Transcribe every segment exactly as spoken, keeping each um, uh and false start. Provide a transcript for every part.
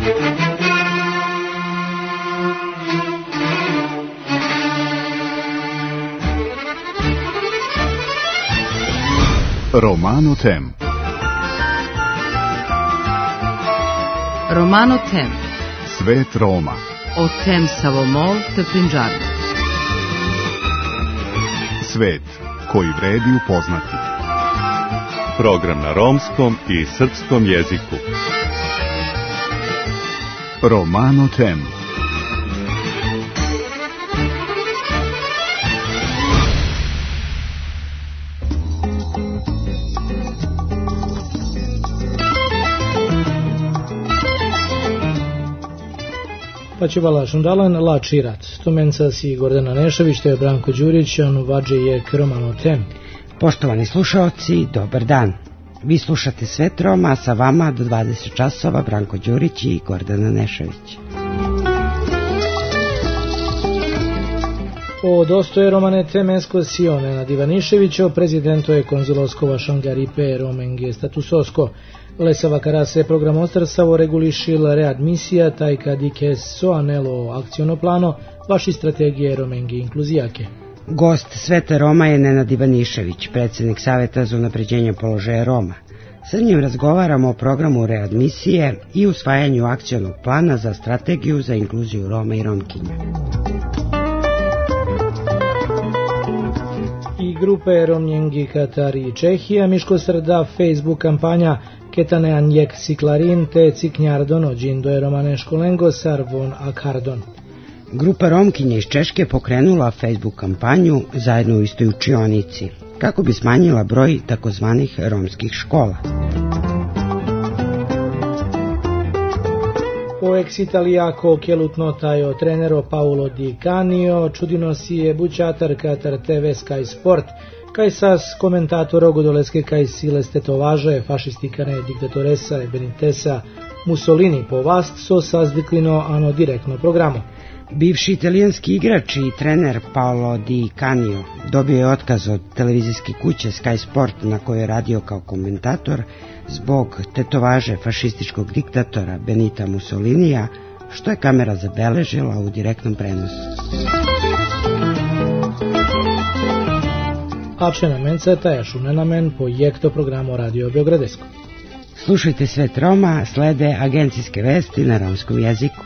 Romano Tem. Romano Tem. Svet Roma. O tem Savomol te Pinđarno. Svet koji vredi upoznati. Program na romskom i srpskom jeziku. Romano Tem. Pačivala Šundalan, La Čirat, Stumenca si Gordana Nešević, te Branko Đurić, on vađe je k Romano Tem. Poštovani slušaoci, dobar dan. Vi slušate Svet Roma, a sa vama do dvadeset časova Branko Đurić i Gordana Nešević. O dostoje Romane Tem escursione na Divaniševićo, prezidento je konzuloskova Šangaripe Romenge statusosko. Lesava Karase program Ostarsavo regulišil readmisija taj kadike so anelo akciono plano vaši strategije Romenge inkluzijake. Gost Sveta Roma je Nenad Ivanišević, predsjednik Saveta za unapređenje položaja Roma. Sa njim razgovaramo o programu readmisije i usvajanju akcionog plana za strategiju za inkluziju Roma i Romkinja. I grupe Romnjengi Katari i Čehija, Miško Srda, Facebook kampanja Ketane Anjek Siklarin te Ciknjardono Džindo je Romane Školengo Sarvon Akardon. Grupa Romkinja iz Češke pokrenula Facebook kampanju zajedno u istoj učionici, kako bi smanjila broj takozvanih romskih škola. O ex Italijako kelutno tajo trenero Paolo Di Canio, čudino si je bućatar Katar te ve Sky Sport, kaj sas komentator ogodoleske kaj sile stetovaže, fašistikane diktatoresa e Benitesa Mussolini po vast so sazdiklino ano direktno programo. Bivši italijanski igrač i trener Paolo Di Canio dobio je otkaz od televizijske kuće Sky Sport na kojoj je radio kao komentator zbog tetovaže fašističkog diktatora Benita Mussolinija, što je kamera zabeležila u direktnom prenosu. Apšena menceta je šunenamen po jekto programu Radio Beogradesko. Slušajte Svet Roma, slede agencijske vesti na romskom jeziku.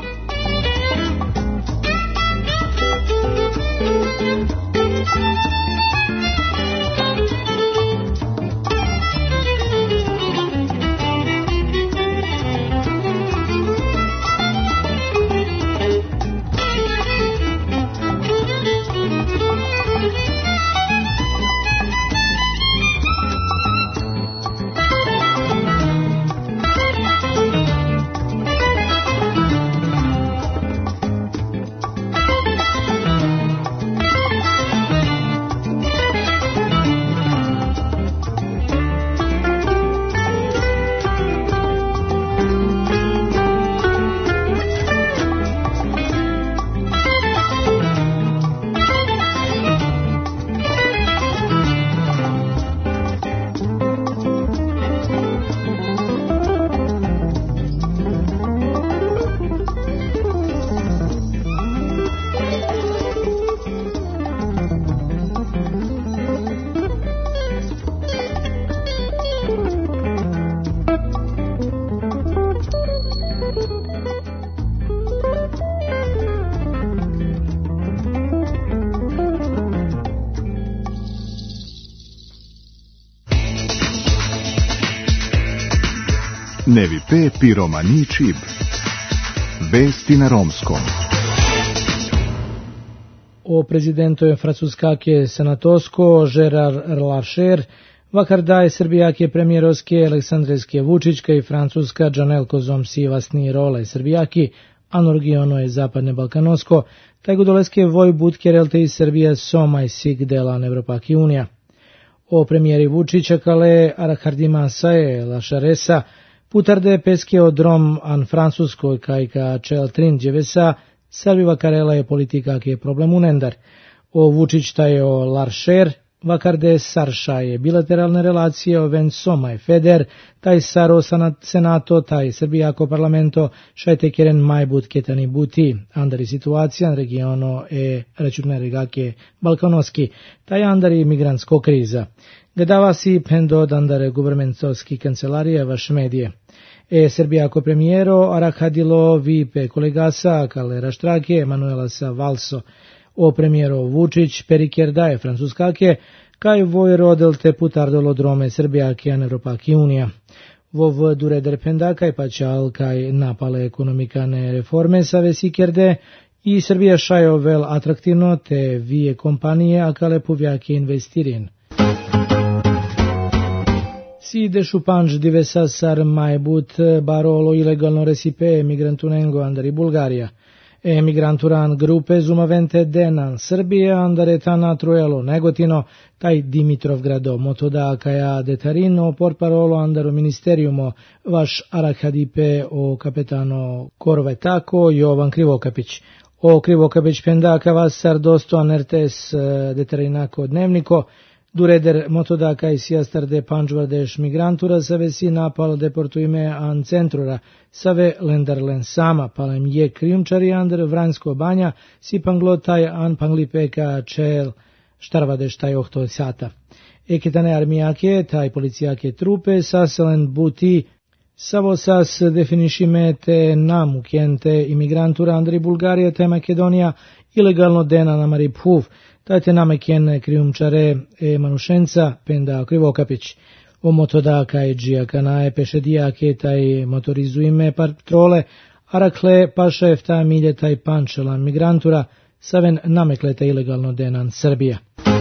Nevi pe piromani čib. Vesti na romskom. O prezidentove francuskake senatosko Gérard Larcher, vakardaj srbijake premijerovske Aleksandrijske Vučićka i francuska Džanelko Zomsi vasni role srbijaki, anorgiono je zapadne balkanosko, taj godoleske vojbutke relte iz Srbija somaj sig delan Evropaki unija. O premijeri Vučića kale Arahardima sae Lašaresa, putarde peske od Rom an francuskoj kajka čel trinđevesa, Srbiva karela je politika ke problem unendar. O Vučić taj o Larcher, vakar de saršaje bilateralne relacije oven Somaj Feder, taj Saro Senato, taj Srbijako parlamento, šajte keren majbut ketani buti, andari situacija regiono e računne regake balkanoski, taj andari migrantsko kriza. Gadava si pendo dandare guvermentovski kancelarije vaš medije. E Srbijako premijero arakadilo vipe kolegasa kale raštrake Emanuela sa Valso, o premijero Vučić periker daje francuskake, kaj voj rodel te putardolo drome Srbijake an Evropaki unija. Vov dureder penda kaj pačal kaj napale ekonomikane reforme sa vesikerde i Srbija šajo vel atraktivno te vije kompanije akale povjake investirin. Si dešu panč divesa sar majbut barolo ilegalno resipe migrantunengo andari Bulgarija. Emigranturan grupe zumavente denan Srbije andare tana trojalo negotino, taj Dimitrovgrado motoda kaja detarino porparolo andaro ministeriumo vaš arakadipe o kapetano Korvetako Jovan Krivokapić. O Krivokapić pendaka vas sar dostoan R T S detarinako dnevniko, dureder motoda kaj sijastar de pančvardeš migrantura save si napal deportuime an centrura, save lendarlen sama palem je krijumčari andar Vranjsko banja si panglotaj an panglipeka čel štarvadeš taj ohto sata. Eketane armijake, taj policijake trupe saselen buti savo sas definišime te namukjente imigrantura andri Bulgarija te Makedonija ilegalno dena na Mariphuv, tajte namekjen krijumčare e manušenca penda Krivokapić. O motoda kaj džijaka pešedijake taj motorizuime patrole, arakle pašajev ta milje taj pančelan migrantura, saven nameklete ilegalno denan Srbija.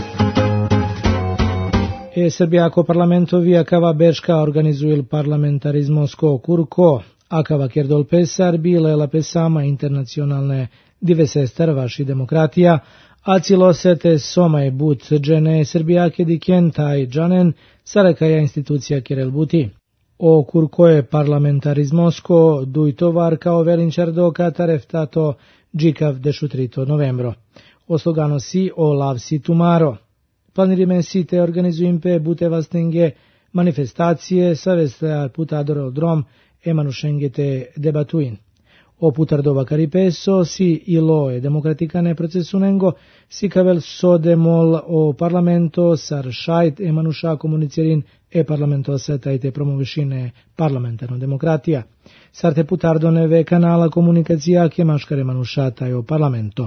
E Srbijako parlamentovi akava Beška organizuil parlamentarizmosko kurko, akava kerdol pesar bile la pesama internacionalne divesestar vaši demokratija, a cilosete somaj but džene Srbijake diken taj džanen sarakaja institucija kerel buti. O kurkoje parlamentarizmosko dujtovar kao velinčardo katareftato džikav dešutrito novembro. Oslogano si o lav si tumaro. Planirime si te organizuim pe bute vastenge manifestacije savesta putadoro drom emanušenge te debatuin. O putardova caripeso si ilo e demokratikane procesunengo si kavel sodemol o parlamento sar šajt e manuša komunicirin e parlamento setajte promovišine parlamentarno demokratija. Sar te putardoneve kanala komunikacija ke maškare manuša taj o parlamento.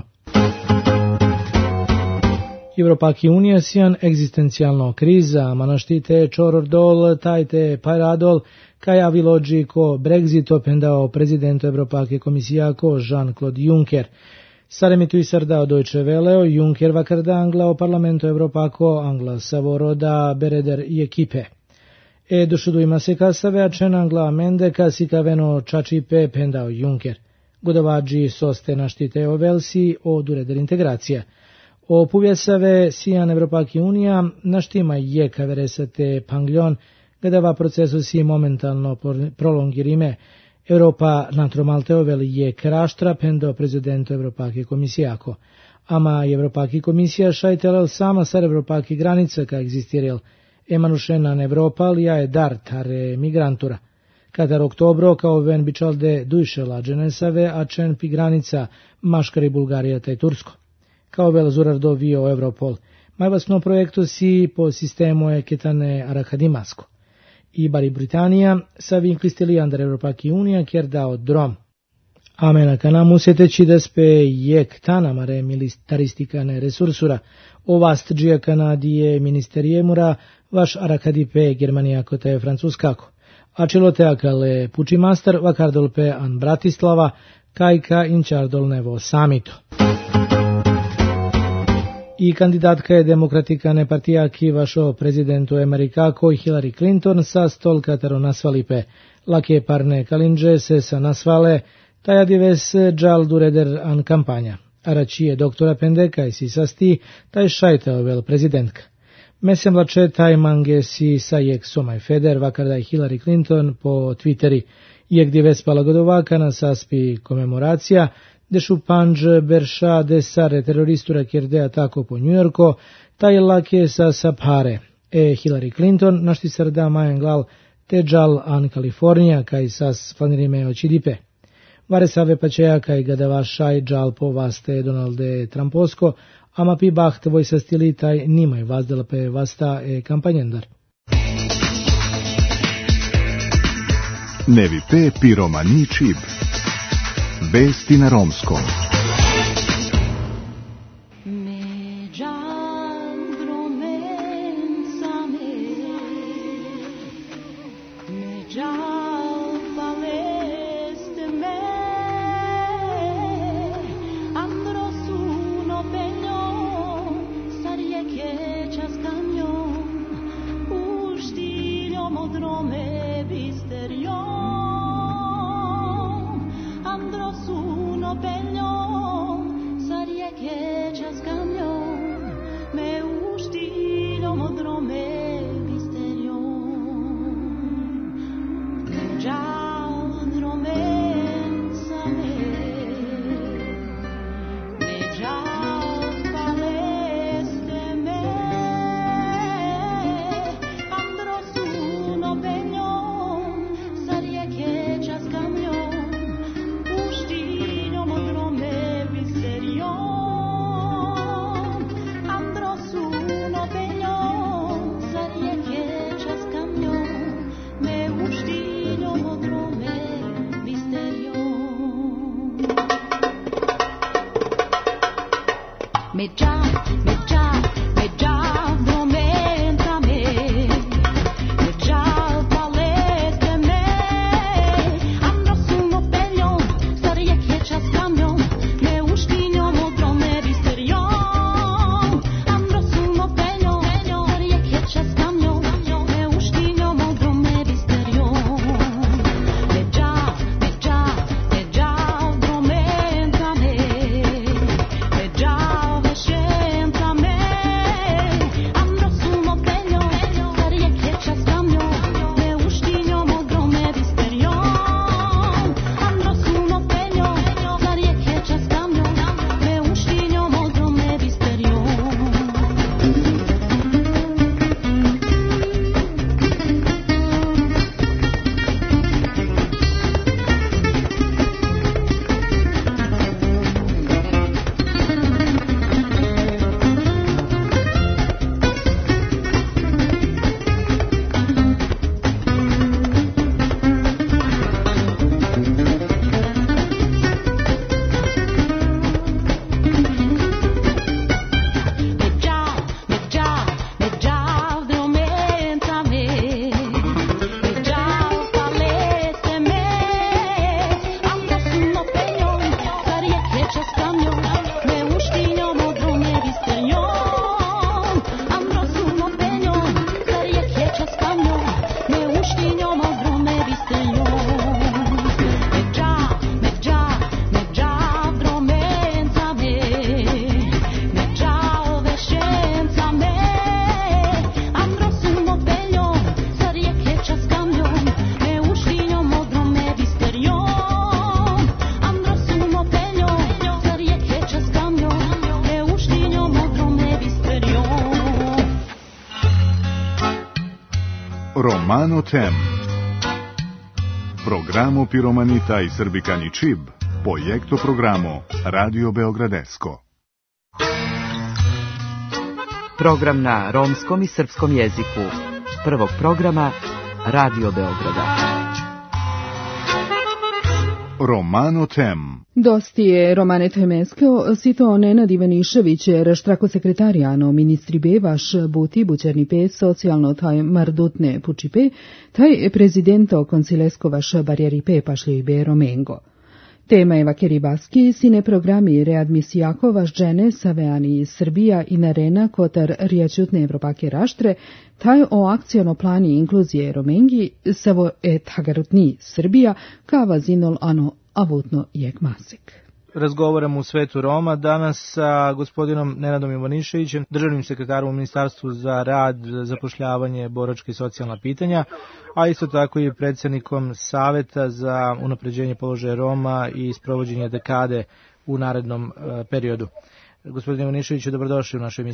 Evropaki unija sijan egzistencijalno kriza, manaštite čorordol, tajte paradol, kaj avilođi ko Brexit opendao prezidentu Evropake komisijako Jean-Claude Juncker. Saremitu i sardao Deutsche Welle, Juncker vakarda angla o parlamentu Evropako angla savoroda bereder i ekipe. E došudu ima se kasave, a čen angla amende kasikaveno čačipe pendao Juncker. Godovađi soste naštite o velsi o dureder integracija. O puvjesave sijan Evropaki unija naštima je kaveresate pangljon, gadava procesu si momentalno prolongirime. Europa natromalteoveli je kraštra pendo prezidentu Evropake komisijako. Ama Evropaki komisija šajtelel sama sar Evropaki granica ka egzistirel. Emanušenan Evropa lija je dar tare migrantura. Katar oktobro kao ven bičalde dujšela dženesave, a čen pi granica maškari Bulgarija taj Tursko. Kao vel zurardo vio Europol. Majvasno projekto si po sistemu je ketane arakadimasko. I bari Britanija sa vinklistili andar Evropaki unija kjer dao drom. Amena kanam usjeteći despe jek tanamare militaristikane resursura. Ovast džija kanadije ministerijemura vaš arakadipe Germanijako te francuskako. A čelote akale pučimastar vakardolpe an Bratislava kajka inčardol nevo samito. I kandidatka je demokratikane partijaki vašo prezidentu Amerikako i Hillary Clinton sa stol kataro nasvalipe. Lake parne kalinđe se sa nasvale, taja dives džal dureder an kampanja. Aračije doktora pendeka i si sasti, taj šajtao vel prezidentka. Mesem lače taj mange si sa jek somaj Feder vakarda i Hillary Clinton po Twitteri. Jek dives palagodovaka na saspi komemoracija, dešu panđ berša de sare teroristura kjer de atako po Njujorko, Tajlake sa Saphare, e Hillary Clinton naštisarda Majangal Tejal an California kai sas flanirime ocidipe. Varesave paceea kai gadavašaj džal po vaste Donalde Trumposko, ama pi baht vojsa stili taj nimaj vazdela pe vasta e kampanjendar. Nevi pe piromani čib. Vesti na romskom. Romano Tem. Programo Piromanita i Srbikani Čib, projekto programo Radio Beogradesko. Program na romskom i srpskom jeziku. Prvog programa Radio Beograda. Romano Tem. Dosti je Romane Temeskeo, sito Nenad Ivanišević, raštrako sekretarijano ministri be vaš buti bućerni pe socijalno taj mardutne puči pe, taj prezidento koncilesko vaš barjeri pe pašli be Romengo. Tema je vakeri baski, sine programi readmisijako vaš džene saveani Srbija i narena kotar rijačutne Evropake raštre, taj o akciono plani inkluzije Romengi, savo et hagarutni Srbija, kava zinol ano avutno jek masik. Razgovaramo u svetu Roma danas sa gospodinom Nenadom Ivaniševićem, državnim sekretarom u Ministarstvu za rad, zapošljavanje, boračka i socijalna pitanja, a isto tako i predsjednikom Saveta za unapređenje položaja Roma i sprovođenje dekade u narednom periodu. Gospodine Ivaniševiću, dobrodošli u našu emisiju.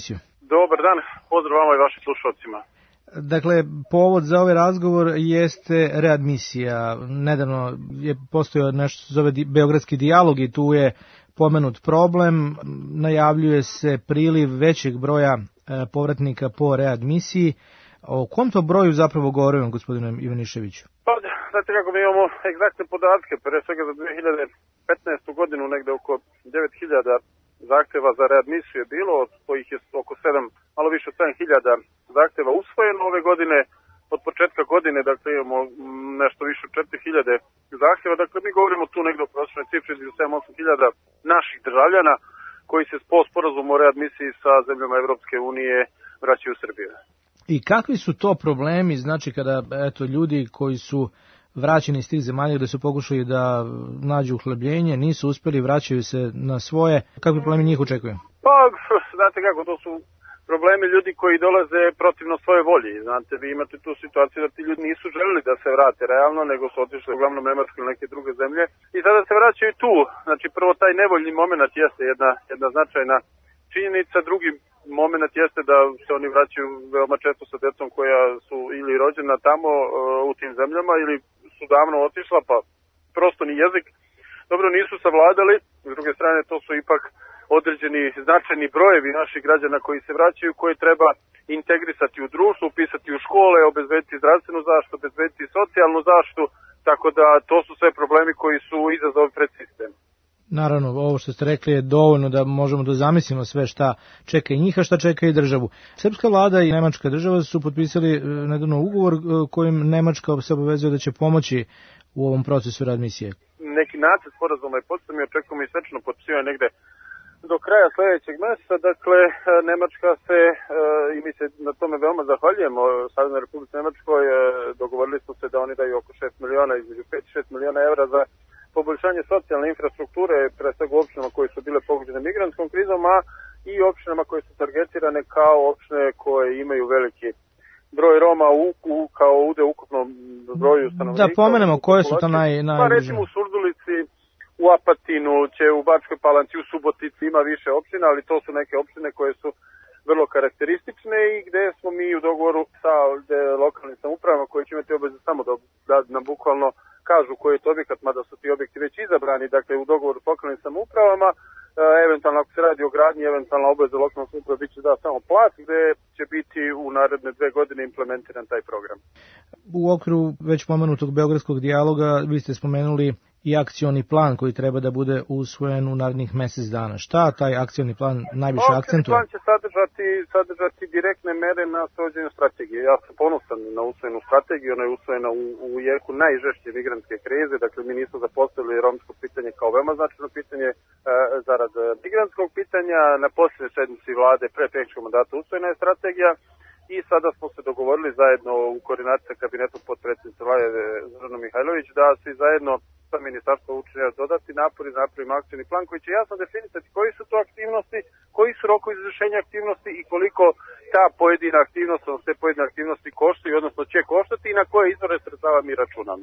Dobar dan, pozdrav vama i vašim slušalcima. Dakle, povod za ovaj razgovor jeste readmisija. Nedavno je postojao nešto što se zove Beogradski dijalog i tu je pomenut problem. Najavljuje se priliv većeg broja povratnika po readmisiji. O kom to broju zapravo govorimo, gospodine Ivaniševiću? Pa, znate kako, mi imamo egzaktne podatke, pre svega za dve hiljade petnaestu godinu negde oko devet hiljada zahteva za readmisiju je bilo, od kojih je oko sedam, malo više od sedam hiljada zahteva usvojeno ove godine. Od početka godine, dakle, imamo nešto više od četiri hiljade zahteva, dakle, mi govorimo tu negde o prosječnoj cifri između sedam do osam hiljada naših državljana koji se po sporazumu o readmisiji sa zemljama Evropske unije vraćaju u Srbiju. I kakvi su to problemi, znači, kada, eto, ljudi koji su vraćeni iz tih zemalja gde su pokušali da nađu uhlebljenje, nisu uspeli, vraćaju se na svoje, kakvi problemi njih očekuju? Pa, znate kako, to su problemi ljudi koji dolaze protivno svoje volji. Znate, vi imate tu situaciju da ti ljudi nisu želeli da se vrate realno, nego su otišli uglavnom Nemačku ili neke druge zemlje i sada se vraćaju tu. Znači, prvo taj nevoljni moment jeste jedna, jedna značajna činjenica, drugi moment jeste da se oni vraćaju veoma često sa decom koja su ili rođena tamo u tim zemljama ili su davno otišla, pa prosto ni jezik dobro nisu savladali. S druge strane, to su ipak određeni značajni brojevi naših građana koji se vraćaju, koje treba integrisati u društvu, upisati u škole, obezbediti zdravstvenu zaštitu, obezbediti socijalnu zaštitu, tako da to su sve problemi koji su izazovi pred sistem. Naravno, ovo što ste rekli je dovoljno da možemo da zamislimo sve šta čeka i njih, a šta čeka i državu. Srpska vlada i nemačka država su potpisali nedavno ugovor kojim Nemačka se obavezuje da će pomoći u ovom procesu readmisije. Neki nacrt sporazuma je potpisan, mi očekujemo i svečno potpisivanje negde do kraja sledećeg meseca. Dakle, Nemačka se, i mi se na tome veoma zahvaljujemo, Saveznoj Republici Nemačkoj, dogovorili smo se da oni daju oko šest miliona, između pet i šest miliona evra za poboljšanje socijalne infrastrukture, pre svega u opštinama koje su bile pogođene migrantskom krizom, a i opštinama koje su targetirane kao opštine koje imaju veliki broj Roma u, u, kao ude u ukupnom broju stanovnika. Da pomenemo koje su to naj, naj... Pa recimo u Surdulici, u Apatinu, će u Bačkoj Palanci, u Subotici ima više opština, ali to su neke opštine koje su vrlo karakteristične i gde smo mi u dogovoru sa lokalnim samoupravama koji će imati obaveze samo da, da nam bukvalno kažu koji je to objekat, mada su ti objekti već izabrani, dakle u dogovoru s lokalnim samoupravama, e, eventualno ako se radi o gradnji, eventualno obaveze lokalnog samouprava bit će da samo plat, gde će biti u naredne dve godine implementiran taj program. U okviru već pomenutog Beogradskog dijaloga vi ste spomenuli i akcioni plan koji treba da bude usvojen u narednih mesec dana. Šta taj akcioni plan najviše akcentuje? Akcioni plan će sadržati, sadržati direktne mere na sprovođenju strategije. Ja sam ponosan na usvojenu strategiju, ona je usvojena u, u jeku najžešće migrantske krize, dakle mi nismo zapostavili romsko pitanje kao veoma značajno pitanje e, zarad migrantskog pitanja. Na posljednjoj sednici vlade pre tehničkog mandata usvojena je strategija i sada smo se dogovorili zajedno u koordinaciji sa kabinetom potpredsjednice Vlade Zorana Mihajlović da svi zajedno sa ministarstvom učinjaju dodati napor i napravimo akcioni plan koji će jasno definisati koji su to aktivnosti, koji su rokovi za izvršenje aktivnosti i koliko ta pojedina aktivnost, odnosno te pojedine aktivnosti koštaju, odnosno će koštati i na koje izvore sredstava mi računamo.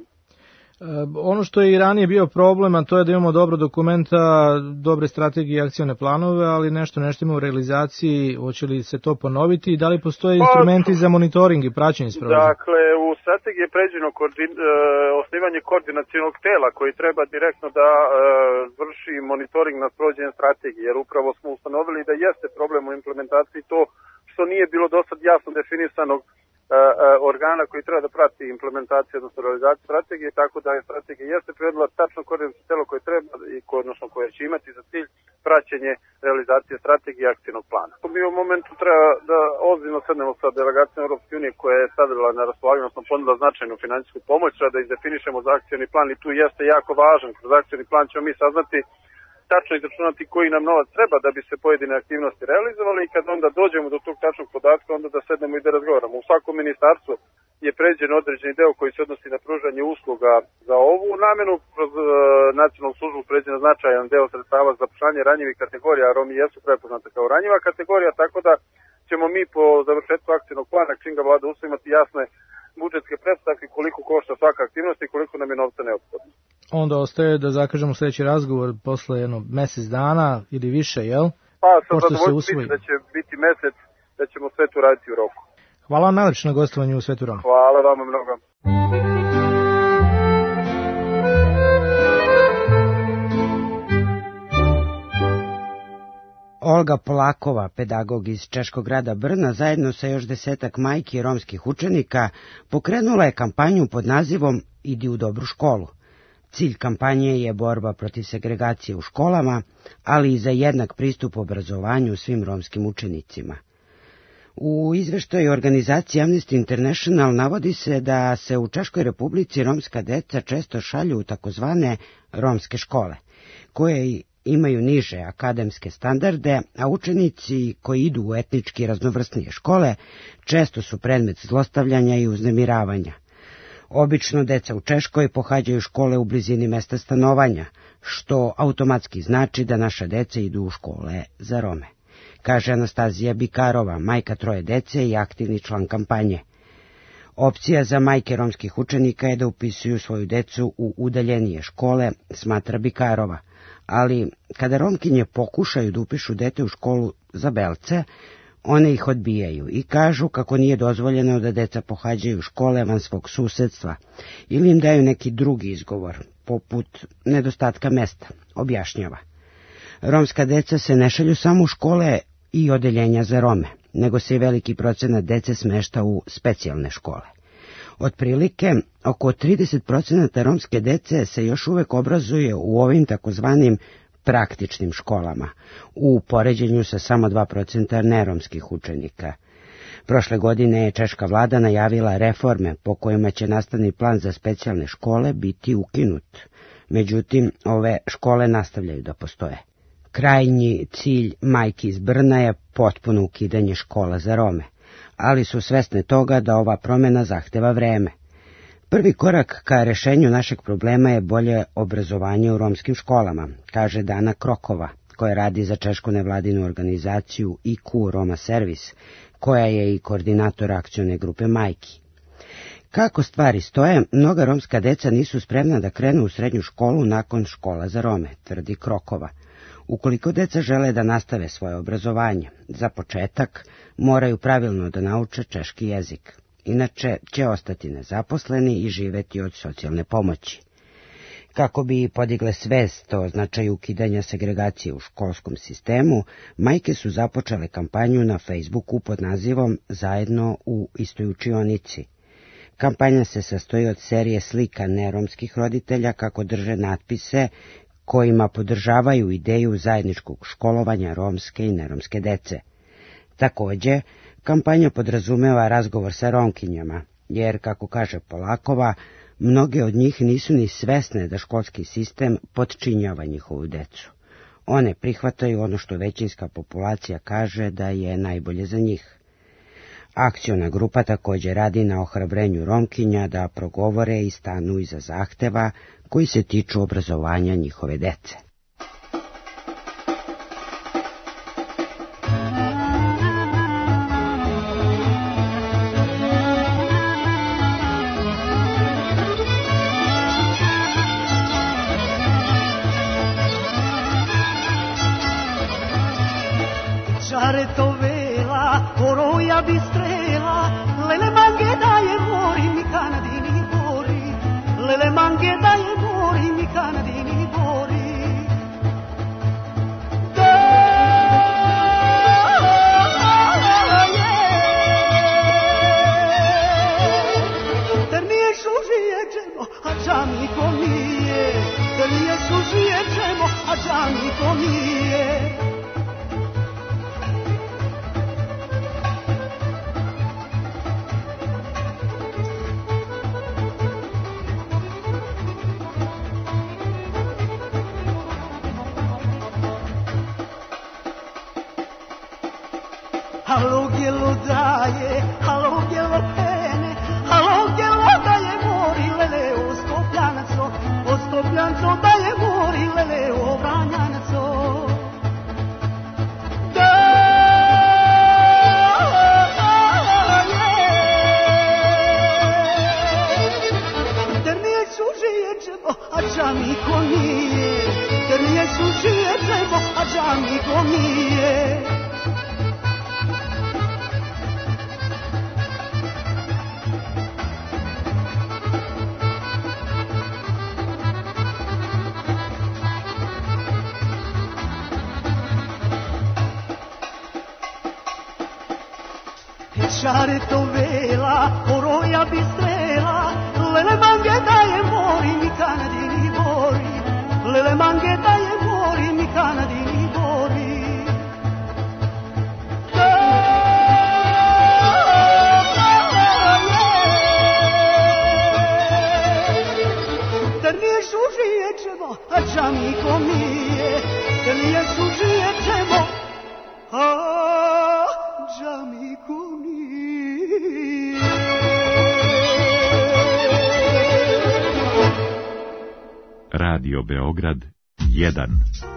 Ono što je i ranije bio problem, a to je da imamo dobro dokumenta, dobre strategije i akcione planove, ali nešto nešto ima u realizaciji, hoće li se to ponoviti i da li postoje instrumenti za monitoring i praćenje sprovođenja? Dakle, u strategiji je predviđeno koordin, e, osnivanje koordinacionog tela koji treba direktno da e, vrši monitoring na sprovođenje strategije, jer upravo smo ustanovili da jeste problem u implementaciji to što nije bilo dosad jasno definisanog organa koji treba da prati implementaciju, odnosno realizaciju strategije, tako da je strategija jeste predala tačno koordinaciono telo koje treba i koje, odnosno koje će imati za cilj praćenje realizacije strategije i akcijnog plana. Mi u momentu treba da ozbiljno sednemo sa delegacijom Europske unije koja je stavila na raspolaganje, odnosno ponudila značajnu finansijsku pomoć, da izdefinišemo za akcijni plan i tu jeste jako važan. Kroz akcijni plan ćemo mi saznati tačno izračunati koji nam novac treba da bi se pojedine aktivnosti realizovali i kad onda dođemo do tog tačnog podatka, onda da sednemo i da razgovaramo. U svakom ministarstvu je predviđen određeni deo koji se odnosi na pružanje usluga za ovu namenu. Kroz e, nacionalnu službu predviđen značajan deo sredstava za zapošljavanje ranjivih kategorija, a Romi jesu prepoznate kao ranjiva kategorija, tako da ćemo mi po završetku akcijnog plana, čim ga vlada usvoji, imati jasne budžetske pretpostavke koliko košta svaka aktivnost i koliko nam je novca neophodno. Onda ostaje da zakažemo sledeći razgovor posle jedno mesec dana ili više, jel? Pa sam zadovoljno biti da će biti mesec da ćemo sve to raditi u roku. Hvala vam najlepše na gostovanju u Svetu Roma. Hvala vam mnogo. Olga Polakova, pedagog iz češkog grada Brna, zajedno sa još desetak majki romskih učenika, pokrenula je kampanju pod nazivom Idi u dobru školu. Cilj kampanje je borba protiv segregacije u školama, ali i za jednak pristup obrazovanju svim romskim učenicima. U izveštaju organizacije Amnesty International navodi se da se u Češkoj Republici romska deca često šalju u takozvane romske škole, koje imaju niže akademske standarde, a učenici koji idu u etnički raznovrsnije škole često su predmet zlostavljanja i uznemiravanja. Obično deca u Češkoj pohađaju škole u blizini mesta stanovanja, što automatski znači da naša deca idu u škole za Rome, kaže Anastazija Bikarova, majka troje dece i aktivni član kampanje. Opcija za majke romskih učenika je da upisuju svoju decu u udaljenije škole, smatra Bikarova, ali kada Romkinje pokušaju da upišu dete u školu za belce, one ih odbijaju i kažu kako nije dozvoljeno da deca pohađaju škole van svog susedstva ili im daju neki drugi izgovor, poput nedostatka mesta, objašnjava. Romska deca se ne šalju samo u škole i odeljenja za Rome, nego se i veliki procenat dece smešta u specijalne škole. Otprilike, oko trideset procenata romske dece se još uvek obrazuje u ovim takozvanim praktičnim školama, u poređenju sa samo dva procenta neromskih učenika. Prošle godine je češka vlada najavila reforme po kojima će nastavni plan za specijalne škole biti ukinut. Međutim, ove škole nastavljaju da postoje. Krajnji cilj majki iz Brna je potpuno ukidanje škola za Rome, ali su svesne toga da ova promjena zahteva vreme. Prvi korak ka rešenju našeg problema je bolje obrazovanje u romskim školama, kaže Dana Krokova, koja radi za češku nevladinu organizaciju I Q Roma Servis, koja je i koordinator akcione grupe majki. Kako stvari stoje, mnoga romska deca nisu spremna da krenu u srednju školu nakon škola za Rome, tvrdi Krokova. Ukoliko deca žele da nastave svoje obrazovanje, za početak moraju pravilno da nauče češki jezik. Inače će ostati nezaposleni i živeti od socijalne pomoći. Kako bi podigle svest o značaju ukidanja segregacije u školskom sistemu, majke su započele kampanju na Facebooku pod nazivom Zajedno u istoj učionici. Kampanja se sastoji od serije slika neromskih roditelja kako drže natpise kojima podržavaju ideju zajedničkog školovanja romske i neromske dece. Takođe, kampanja podrazumeva razgovor sa Romkinjama, jer, kako kaže Polakova, mnoge od njih nisu ni svesne da školski sistem potčinjava njihovu decu. One prihvataju ono što većinska populacija kaže da je najbolje za njih. Akciona grupa takođe radi na ohrabrenju Romkinja da progovore i stanu iza zahteva koji se tiču obrazovanja njihove dece. Halo gelo daje, halo gelo pene, halo gelo daje mori lele o Skopljanaco, o Skopljanco daje mori lele o Vranjanaco. Ter nije sužije džebo, a džamiko nije, ter nije sužije džebo, a džamiko nije. šare to vela, oroja bi strela, lele mange daje mori, mi kanadini bori, lele mange daje mori, mi kanadini bori. A džamiko mije, jer je sužije čemo, a džamiko mije. Radio Beograd jedan.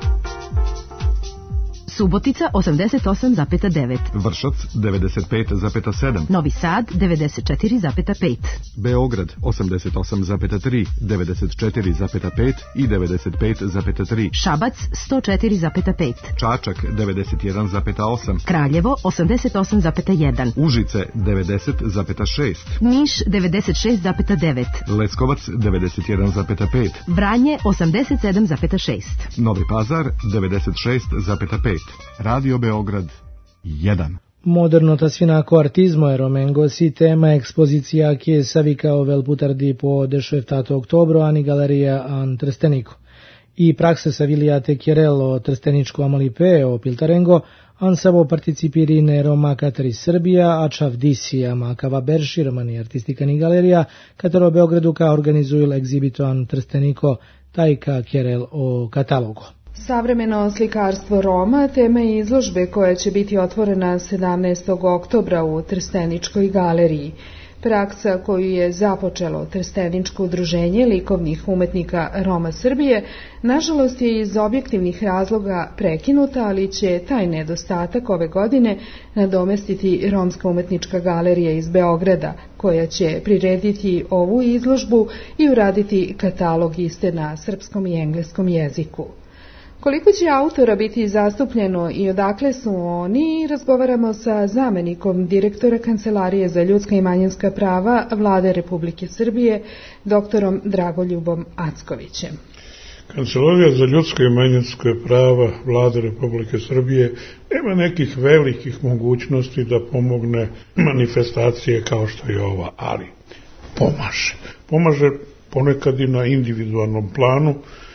Subotica osamdeset osam zarez devet. Vršac devedeset pet zarez sedam. Novi Sad devedeset četiri zarez pet. Beograd osamdeset osam zarez tri, devedeset četiri zarez pet i devedeset pet zarez tri. Šabac sto četiri zarez pet. Čačak devedeset jedan zarez osam. Kraljevo osamdeset osam zarez jedan. Užice devedeset zarez šest. Niš devedeset šest zarez devet. Leskovac devedeset jedan zarez pet. Vranje osamdeset sedam zarez šest. Novi Pazar devedeset šest zarez pet. Radio Beograd jedan. Moderno tasvinako artizmo je romengosi tema ekspozicija che savicao vel putardi po dešeftato oktobro ani galerija an Trstenico. I prakse saviliate Chiarello Trsteničko Amalipeo Piltarengo an savo participiri ne Roma Katari Srbija, a čavdisija Makava Berši, romani artistikani galerija, katero Beogradu ka organizuju egzibito an Trstenico, tajka Chiarel o katalogu. Savremeno slikarstvo Roma tema je izložbe koja će biti otvorena sedamnaestog oktobra u Trsteničkoj galeriji. Praksa koju je započelo Trsteničko udruženje likovnih umetnika Roma Srbije, nažalost je iz objektivnih razloga prekinuta, ali će taj nedostatak ove godine nadomestiti Romska umetnička galerija iz Beograda, koja će prirediti ovu izložbu i uraditi katalog iste na srpskom i engleskom jeziku. Koliko će autora biti zastupljeno i odakle su oni, razgovaramo sa zamenikom direktora Kancelarije za ljudska i manjinska prava Vlade Republike Srbije, doktorom Dragoljubom Ackovićem. Kancelarija za ljudska i manjinska prava Vlade Republike Srbije nema nekih velikih mogućnosti da pomogne manifestacije kao što je ova, ali pomaže. Pomaže ponekad i na individualnom planu.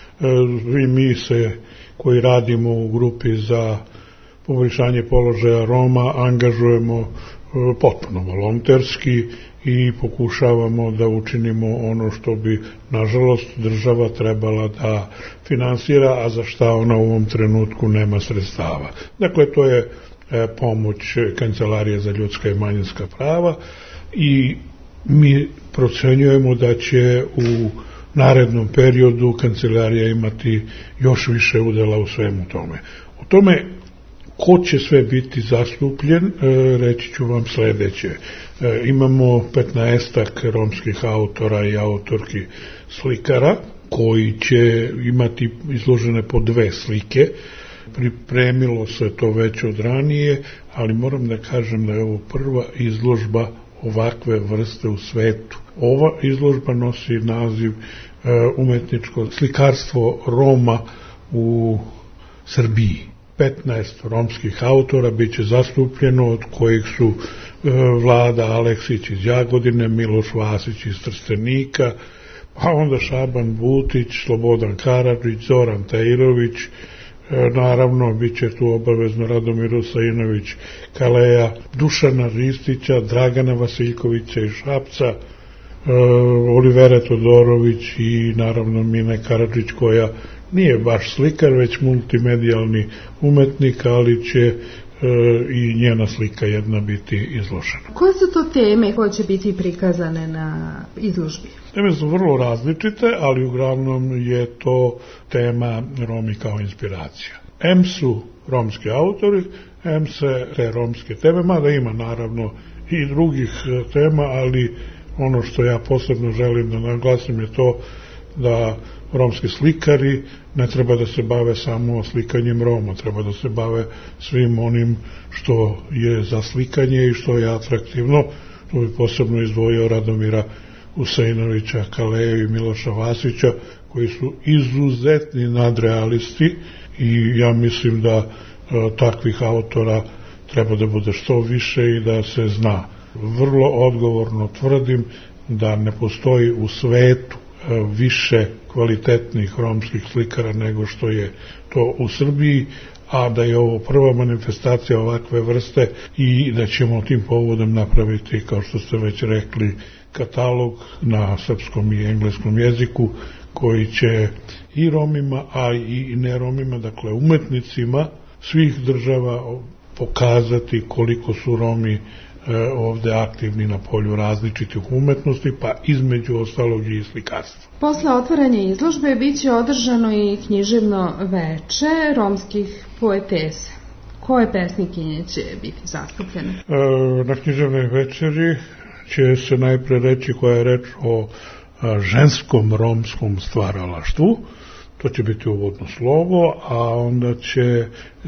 I mi se koji radimo u grupi za poboljšanje položaja Roma angažujemo potpuno volonterski i pokušavamo da učinimo ono što bi nažalost država trebala da finansira, a za šta ona u ovom trenutku nema sredstava. Dakle, to je pomoć Kancelarije za ljudska i manjinska prava i mi procenjujemo da će u narednom periodu kancelarija imati još više udela u svemu tome. O tome ko će sve biti zastupljen, reći ću vam sledeće. Imamo petnaestak romskih autora i autorki slikara koji će imati izložene po dve slike. Pripremilo se to već od ranije, ali moram da kažem da je ovo prva izložba ovakve vrste u svetu. Ova izložba nosi naziv e, umetničko slikarstvo Roma u Srbiji. petnaest romskih autora biće zastupljeno, od kojih su e, Vlada Aleksić iz Jagodine, Miloš Vasić iz Trstenika, pa onda Šaban Butić, Slobodan Karadžić, Zoran Tajirović, e, naravno bit će tu obavezno Radomir Usajinović Kaleja, Dušana Ristića, Dragana Vasiljkovića iz Šapca, Olivera Todorović i naravno Mine Karadžić, koja nije baš slikar, već multimedijalni umetnik, ali će e, i njena slika jedna biti izložena. Koje su to teme koje će biti prikazane na izložbi? Teme su vrlo različite, ali uglavnom je to tema Romi kao inspiracija. M su romski autori, M se re romske teme, mada ima naravno i drugih tema, ali ono što ja posebno želim da naglasim je to da romski slikari ne treba da se bave samo slikanjem Roma, treba da se bave svim onim što je za slikanje i što je atraktivno. Tu bi posebno izdvojio Radomira Usajinovića Kaleju i Miloša Vasića, koji su izuzetni nadrealisti i ja mislim da e, takvih autora treba da bude što više i da se zna. Vrlo odgovorno tvrdim da ne postoji u svetu više kvalitetnih romskih slikara nego što je to u Srbiji, a da je ovo prva manifestacija ovakve vrste i da ćemo tim povodom napraviti, kao što ste već rekli, katalog na srpskom i engleskom jeziku koji će i Romima, a i ne Romima, dakle umetnicima svih država pokazati koliko su Romi ovde aktivni na polju različitih umetnosti, pa između ostalog i slikarstva. Posle otvaranja izložbe biće održano i književno veče romskih poetesa. Koje pesnikinje će biti zastupljene? Na književnoj večeri će se najpre reći koja je reč o ženskom romskom stvaralaštvu. To će biti uvodno slovo, a onda će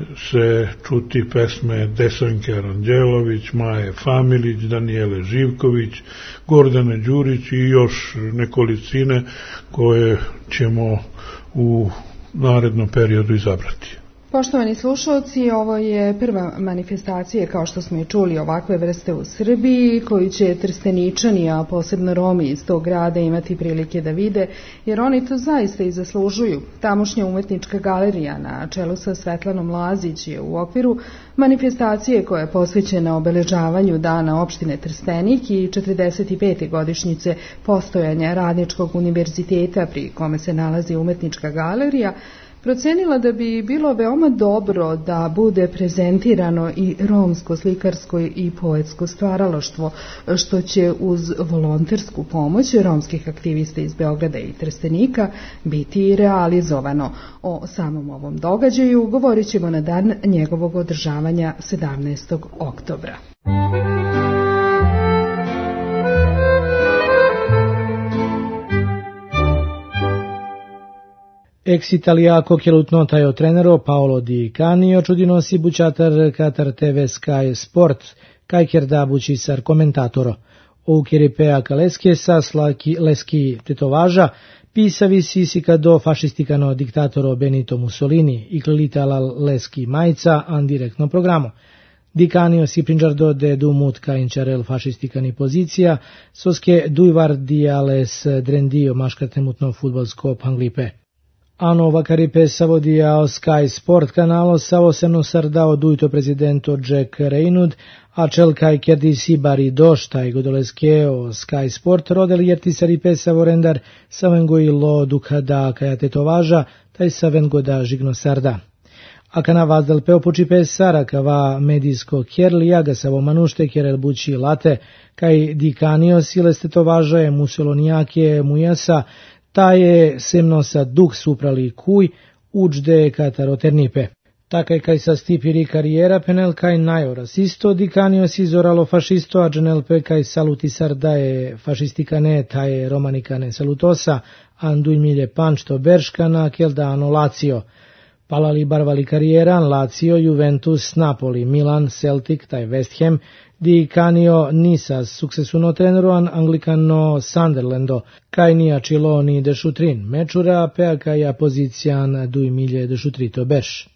se čuti pesme Desanke Aranđelović, Maje Familić, Danijele Živković, Gordane Đurić i još nekolicine koje ćemo u narednom periodu izabrati. Poštovani slušalci, ovo je prva manifestacija, kao što smo i čuli, ovakve vrste u Srbiji, koju će Trsteničani, a posebno Romi iz tog grada imati prilike da vide, jer oni to zaista i zaslužuju. Tamošnja umetnička galerija na čelu sa Svetlanom Lazić je u okviru manifestacije koja je posvećena obeležavanju dana opštine Trstenik i četrdeset pete godišnjice postojanja Radničkog univerziteta pri kome se nalazi umetnička galerija, procenila da bi bilo veoma dobro da bude prezentirano i romsko slikarsko i poetsko stvaralaštvo, što će uz volontersku pomoć romskih aktivista iz Beograda i Trstenika biti realizovano. O samom ovom događaju govorit ćemo na dan njegovog održavanja sedamnaestog oktobra. Ex italiaco che l'utnotaio trenero Paolo Di Canio čudinosi bučatar Katar te ve Sky Sport, kajker da bučisar komentatoro. O kiripea kaleske sa slaki leski tetovaža, pisavi sisika do fašistikano diktatoro Benito Mussolini i klitala leski majca an direktno programo. Di Canio si pringiardò de dumut ca incerel fašistikani pozicija, soske dujvardiales drendio maškatemutno futbolsko panglipe. Ano vakaripe savodia o Sky Sport kanalo savo semno sardao duito prezidento Jack Reynud, a čel kaj kerdi si bari doštaj godoleske o Sky Sport rodel jerti saripe savorendar savengo i lo dukada kaja tetovaža, taj savengo da žigno sarda. A kana vazdal peo pučipe sara kava medijsko kjerli jaga savo manušte kjerel buči late, kaj Di Canio siles tetovaža je musolonijake mujasa, ta je semno sa duk suprali kuj, učde kataroternipe. Takaj kaj sa stipiri karijera penel kaj najo rasisto, Di Canio si zoralo fašisto, a dženel pe kaj salutisar daje fašistikane, taje romanikane salutosa, anduj milje pančto berškana, kel da anolacio. Palali barvali karijeran, Lazio, Juventus, Napoli, Milan, Celtic, taj West Ham, Di Canio nisas suksesuno treneroan anglikano Sunderlando, kaj nija čilo ni dešutrin, mečura pea kaja pozicijan duj milje dešutrito beš.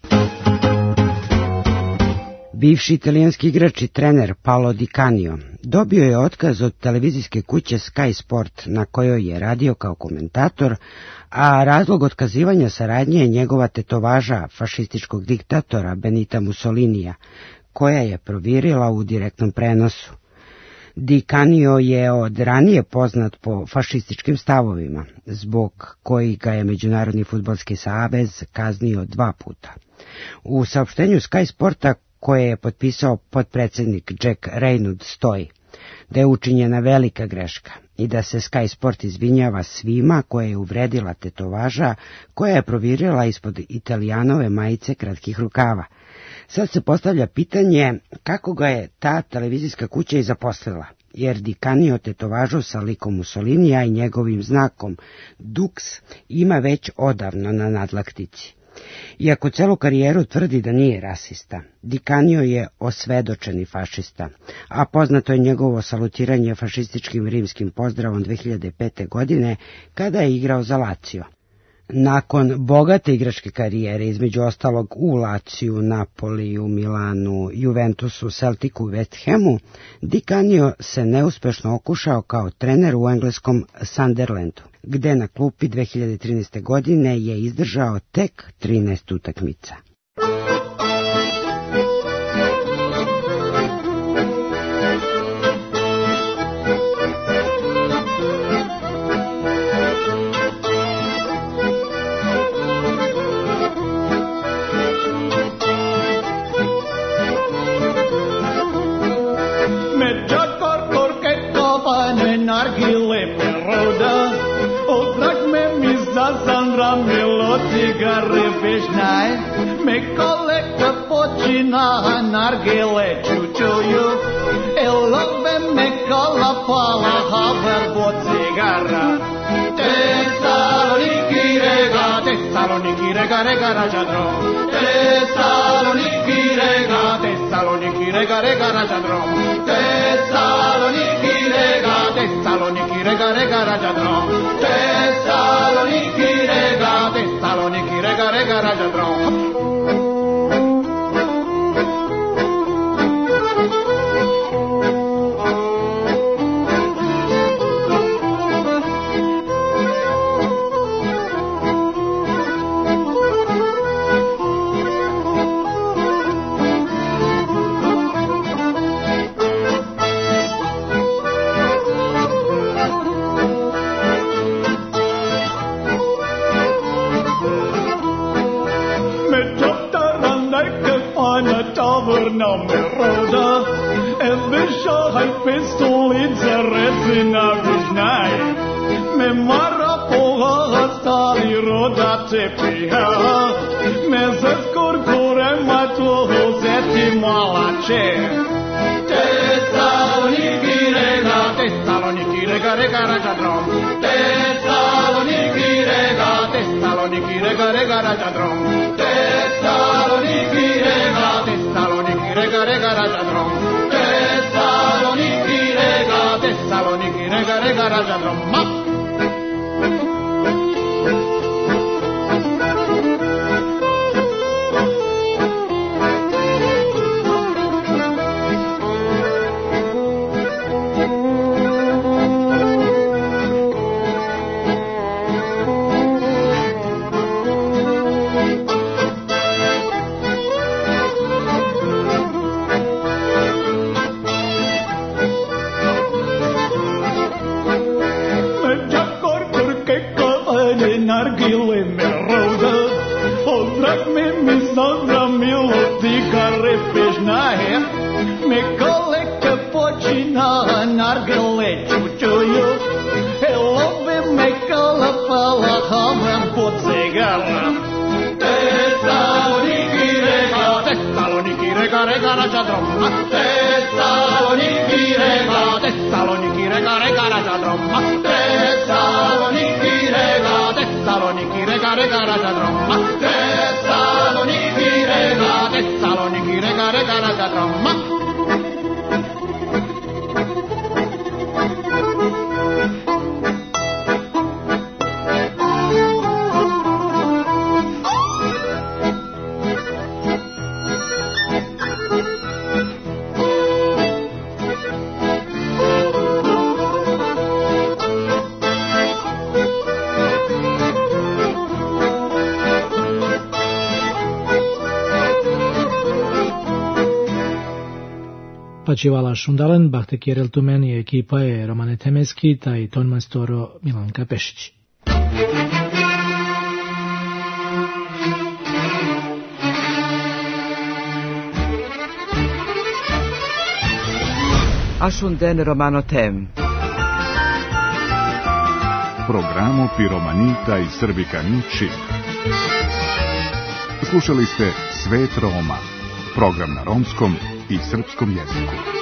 Bivši italijanski igrač i trener Paolo Di Canio dobio je otkaz od televizijske kuće Sky Sport na kojoj je radio kao komentator, a razlog otkazivanja saradnje je njegova tetovaža fašističkog diktatora Benita Mussolinija, koja je provirila u direktnom prenosu. Di Canio je od ranije poznat po fašističkim stavovima, zbog kojih ga je Međunarodni fudbalski savez kaznio dva puta. U saopštenju Sky Sporta koje je potpisao potpredsjednik Jack Reynud stoji da je učinjena velika greška i da se Sky Sport izvinjava svima koje je uvredila tetovaža koja je provirila ispod Italijanove majice kratkih rukava. Sad se postavlja pitanje kako ga je ta televizijska kuća i zaposlila, jer Di Canio tetovažu sa likom Mussolinija i njegovim znakom Dux ima već odavno na nadlaktici. Iako celu karijeru tvrdi da nije rasista, Di Canio je osvedočeni fašista, a poznato je njegovo salutiranje fašističkim rimskim pozdravom dve hiljade pete. godine kada je igrao za Lazio. Nakon bogate igračke karijere, između ostalog u Laciju, Napoliju, Milanu, Juventusu, Celticu i West Hamu, Di Canio se neuspešno okušao kao trener u engleskom Sunderlandu, gde na klupi dve hiljade trinaeste. godine je izdržao tek trinaest utakmica. Cigare vežnaj, me koleka počina nargile čučuju, elove me kola pala haber bo cigara. Tesaloniki rega, Tesaloniki rega rega ražadro. Tesaloniki rega, Tesaloniki rega rega ražadro. Tesaloniki rega, Tesaloniki rega rega ražadro. Tesaloniki rega, Tesaloniki rega rega ražadro. Na me roda, e beša haj pestolica rezina vižnaj, me mara poha stali roda tepiha, me se skorkore matoho zeti malače. Tesaloniki rega, Tesaloniki rega rega ražadrom. Tesaloniki rega, Tesaloniki rega rega ražadrom. Tesaloniki rega, Tesaloniki rega rega ražadrom. Tesaloniki rega, Tesaloniki rega rega ražadrom. Nargile me roda, odrak me mi zadramilo cigare pežnaje, me koleka počina nargile čučuju, elove me kalapala hamam po cigara. Tesaloniki rega, Tesaloniki rega rega ražadrom. Tesaloniki rega, Tesaloniki rega rega ražadrom. Tesaloniki rega, Tesaloniki rega rega ražadrom. Tesaloniki rega, Tesaloniki rega rega ražadrom. Pačivala Šundalen, Bahte Kjerel Tumen i ekipa je Romane Temeski, taj ton majstoro Milanka Pešić. Ašunden Romano Tem. Programo Piromanita i Srbika Ničib. Slušali ste Svet Roma, program na romskom i srpskom jeziku.